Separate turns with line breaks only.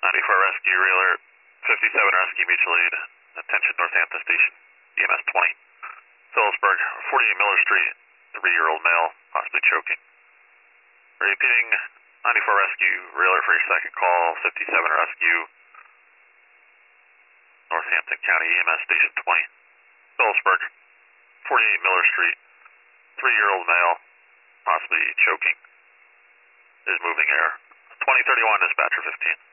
94 Rescue, Real Alert, 57 Rescue, Mutual Aid, attention Northampton Station, EMS 20. Phillipsburg, 48 Miller Street, 3-year-old male, possibly choking. Repeating, 94 Rescue, Real Alert for your second call, 57 Rescue, Northampton County EMS Station 20. Phillipsburg, 48 Miller Street, 3-year-old male, possibly choking, is moving air. 2031, dispatcher 15.